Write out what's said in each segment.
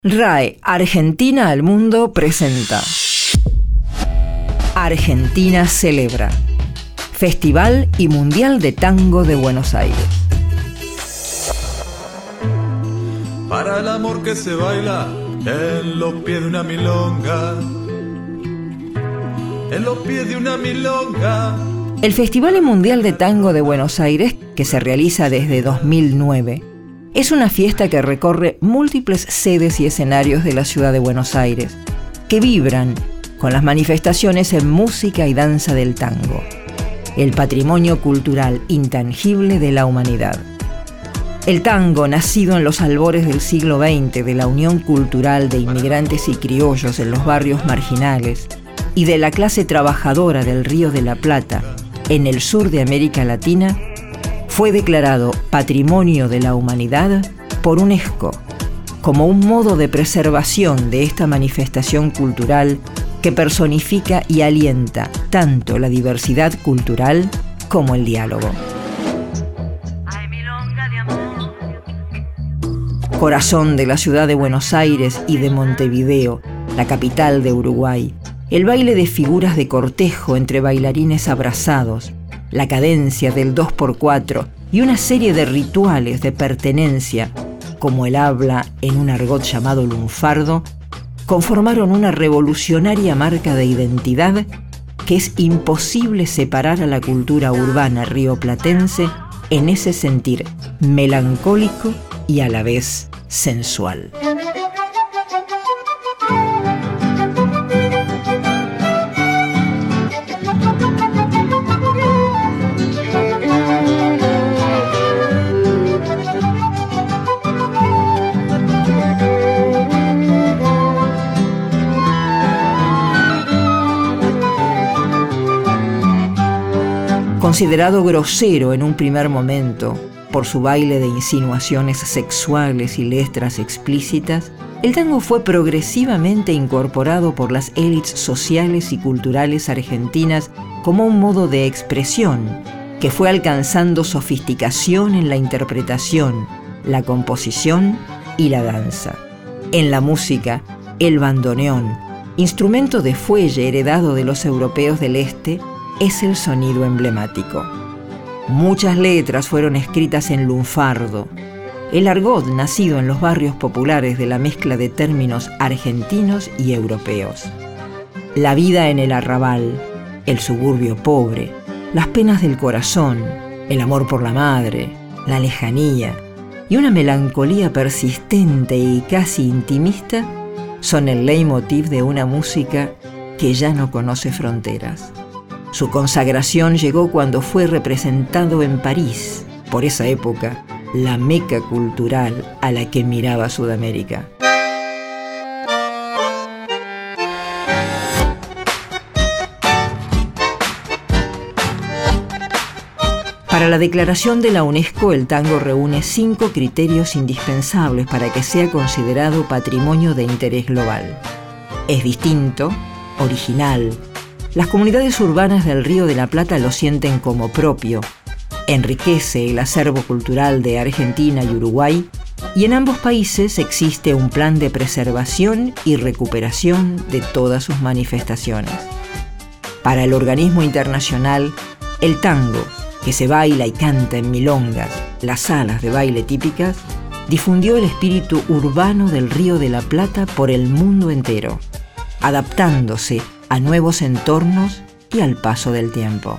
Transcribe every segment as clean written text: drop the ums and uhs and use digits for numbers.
RAE Argentina al Mundo presenta Argentina Celebra, Festival y Mundial de Tango de Buenos Aires. Para el amor que se baila en los pies de una milonga, en los pies de una milonga. El Festival y Mundial de Tango de Buenos Aires, que se realiza desde 2009, es una fiesta que recorre múltiples sedes y escenarios de la ciudad de Buenos Aires, que vibran con las manifestaciones en música y danza del tango, el patrimonio cultural intangible de la humanidad. El tango, nacido en los albores del siglo XX de la unión cultural de inmigrantes y criollos en los barrios marginales y de la clase trabajadora del Río de la Plata en el sur de América Latina, fue declarado Patrimonio de la Humanidad por UNESCO, como un modo de preservación de esta manifestación cultural que personifica y alienta tanto la diversidad cultural como el diálogo. Corazón de la ciudad de Buenos Aires y de Montevideo, la capital de Uruguay, el baile de figuras de cortejo entre bailarines abrazados, la cadencia del 2x4 y una serie de rituales de pertenencia, como el habla en un argot llamado lunfardo, conformaron una revolucionaria marca de identidad que es imposible separar a la cultura urbana rioplatense en ese sentir melancólico y a la vez sensual. Considerado grosero en un primer momento por su baile de insinuaciones sexuales y letras explícitas, el tango fue progresivamente incorporado por las élites sociales y culturales argentinas como un modo de expresión que fue alcanzando sofisticación en la interpretación, la composición y la danza. En la música, el bandoneón, instrumento de fuelle heredado de los europeos del Este, es el sonido emblemático. Muchas letras fueron escritas en lunfardo, el argot nacido en los barrios populares de la mezcla de términos argentinos y europeos. La vida en el arrabal, el suburbio pobre, las penas del corazón, el amor por la madre, la lejanía y una melancolía persistente y casi intimista son el leitmotiv de una música que ya no conoce fronteras. Su consagración llegó cuando fue representado en París, por esa época, la meca cultural a la que miraba Sudamérica. Para la declaración de la UNESCO, el tango reúne 5 criterios indispensables para que sea considerado patrimonio de interés global. Es distinto, original. Las comunidades urbanas del Río de la Plata lo sienten como propio, enriquece el acervo cultural de Argentina y Uruguay, y en ambos países existe un plan de preservación y recuperación de todas sus manifestaciones. Para el organismo internacional, el tango, que se baila y canta en milongas, las salas de baile típicas, difundió el espíritu urbano del Río de la Plata por el mundo entero, adaptándose a nuevos entornos y al paso del tiempo.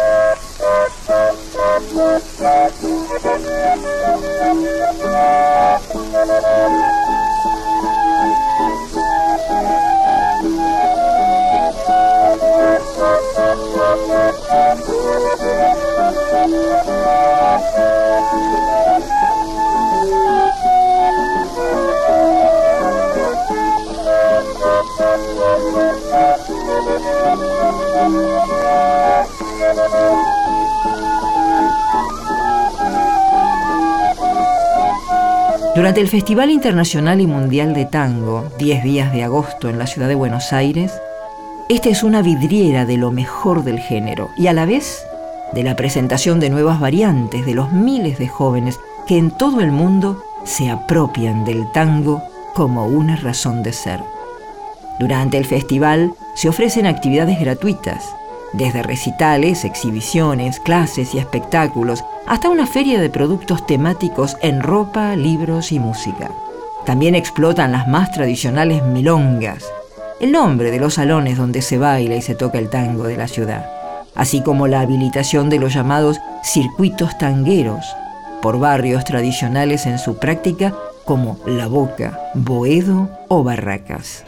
Durante el Festival Internacional y Mundial de Tango, 10 días de agosto en la ciudad de Buenos Aires, esta es una vidriera de lo mejor del género y a la vez de la presentación de nuevas variantes de los miles de jóvenes que en todo el mundo se apropian del tango como una razón de ser. Durante el festival se ofrecen actividades gratuitas, desde recitales, exhibiciones, clases y espectáculos, hasta una feria de productos temáticos en ropa, libros y música. También explotan las más tradicionales milongas, el nombre de los salones donde se baila y se toca el tango de la ciudad, así como la habilitación de los llamados circuitos tangueros, por barrios tradicionales en su práctica como La Boca, Boedo o Barracas.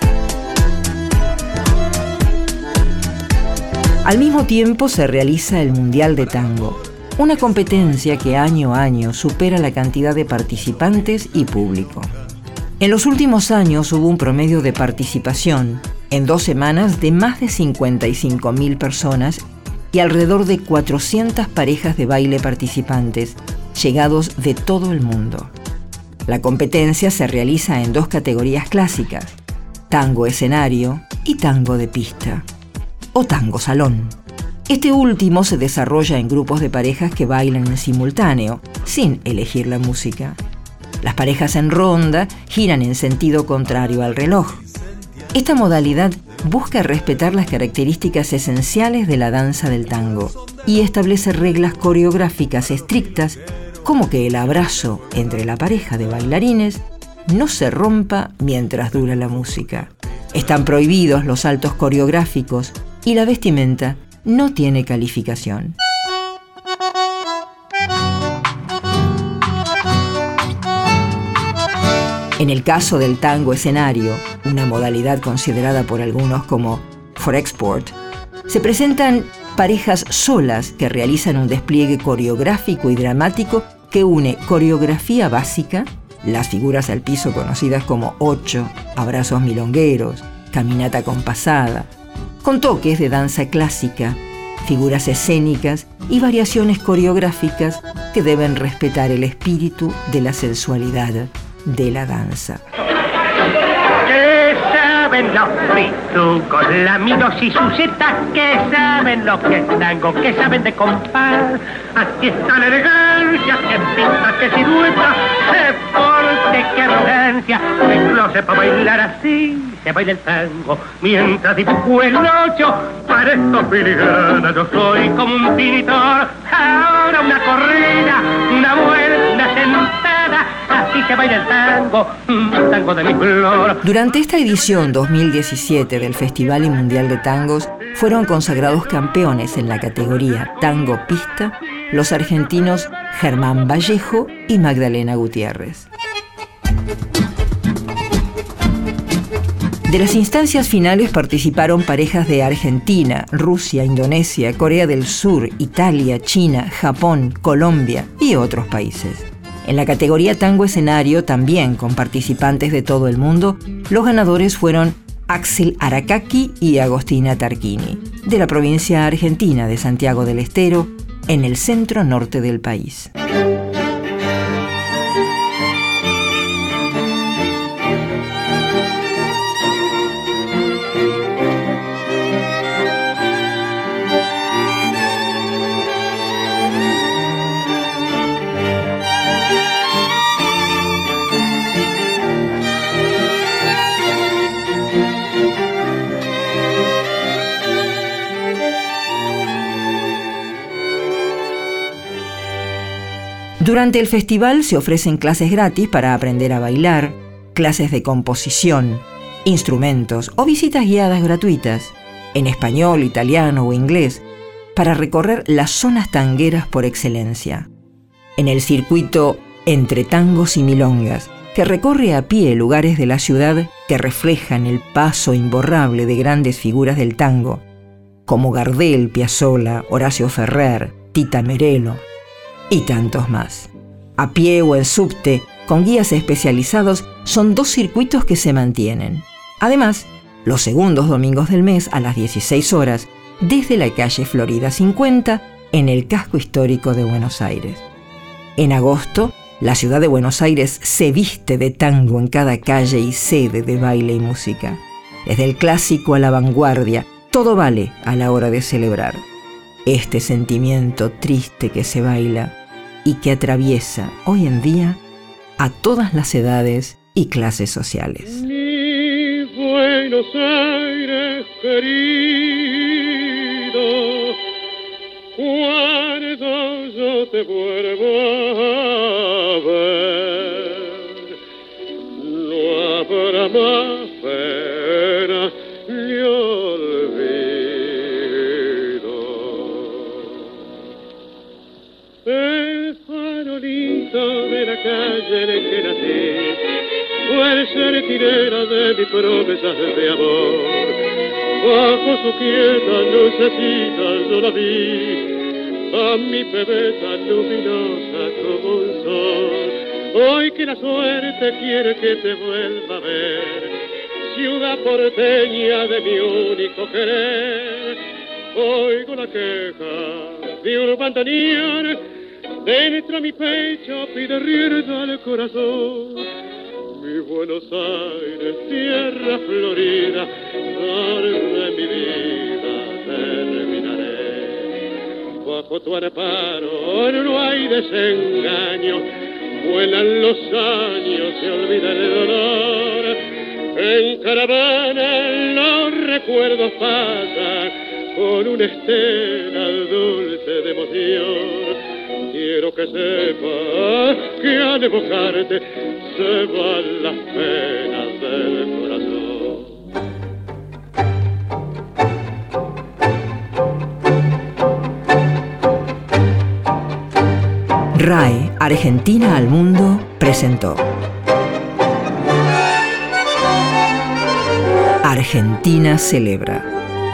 Al mismo tiempo se realiza el Mundial de Tango, una competencia que año a año supera la cantidad de participantes y público. En los últimos años hubo un promedio de participación en 2 semanas de más de 55.000 personas y alrededor de 400 parejas de baile participantes, llegados de todo el mundo. La competencia se realiza en 2 categorías clásicas: tango escenario y tango de pista, o tango salón. Este último se desarrolla en grupos de parejas que bailan en simultáneo, sin elegir la música. Las parejas en ronda giran en sentido contrario al reloj. Esta modalidad busca respetar las características esenciales de la danza del tango y establece reglas coreográficas estrictas, como que el abrazo entre la pareja de bailarines no se rompa mientras dura la música. Están prohibidos los saltos coreográficos y la vestimenta no tiene calificación. En el caso del tango escenario, una modalidad considerada por algunos como for export, se presentan parejas solas que realizan un despliegue coreográfico y dramático que une coreografía básica, las figuras al piso conocidas como 8, abrazos milongueros, caminata compasada, con toques de danza clásica, figuras escénicas y variaciones coreográficas que deben respetar el espíritu de la sensualidad de la danza. ¿Qué saben los pitucos, laminos y sucetas? ¿Qué saben lo que es tango? ¿Qué saben de compás? Aquí está la elegancia, que pinta, que silueta, qué porte, qué arrogancia. No sepa bailar así, se baila el tango mientras dibujo el 8. Para estos filigranas yo soy como un pintor. Ahora una corrida, una vuelta, una sentada, así se baila el tango, tango de mi flor. Durante esta edición 2017 del Festival Mundial de Tangos fueron consagrados campeones en la categoría Tango Pista los argentinos Germán Vallejo y Magdalena Gutiérrez. De las instancias finales participaron parejas de Argentina, Rusia, Indonesia, Corea del Sur, Italia, China, Japón, Colombia y otros países. En la categoría tango escenario, también con participantes de todo el mundo, los ganadores fueron Axel Aracaki y Agostina Tarquini, de la provincia argentina de Santiago del Estero, en el centro norte del país. Durante el festival se ofrecen clases gratis para aprender a bailar, clases de composición, instrumentos o visitas guiadas gratuitas, en español, italiano o inglés, para recorrer las zonas tangueras por excelencia. En el circuito Entre Tangos y Milongas, que recorre a pie lugares de la ciudad que reflejan el paso imborrable de grandes figuras del tango, como Gardel, Piazzolla, Horacio Ferrer, Tita Merelo y tantos más. A pie o en subte, con guías especializados, son 2 circuitos que se mantienen. Además, los segundos domingos del mes a las 16 horas, desde la calle Florida 50, en el casco histórico de Buenos Aires. En agosto, la ciudad de Buenos Aires se viste de tango en cada calle y sede de baile y música. Desde el clásico a la vanguardia, todo vale a la hora de celebrar. Este sentimiento triste que se baila y que atraviesa hoy en día a todas las edades y clases sociales. Mi Buenos Aires querido, cuando yo te vuelvo a ver, no habrá más pena ni olvido. El farolito de la calle en el que nací fue el centinela de mis promesas de amor. Bajo su quieta lucecita yo la vi, a mi bebé tan luminosa como un sol. Hoy que la suerte quiere que te vuelva a ver, ciudad porteña de mi único querer, oigo la queja de un bandoneón, dentro de mi pecho pide rienda al corazón. Mi Buenos Aires, tierra florida, donde mi vida terminaré. Bajo tu amparo no hay desengaño, vuelan los años, se olvida el dolor. En caravana los recuerdos pasan con una estela dulce de emoción. Quiero que sepas que al evocarte se van las penas del corazón. RAE, Argentina al Mundo, presentó Argentina celebra.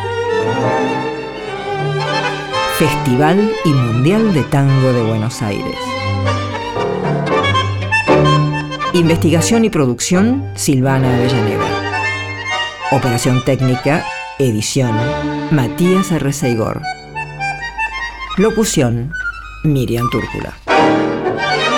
Festival y Mundial de Tango de Buenos Aires. Investigación y producción, Silvana Avellaneda. Operación técnica, edición, Matías Arreceigor. Locución, Miriam Túrcula.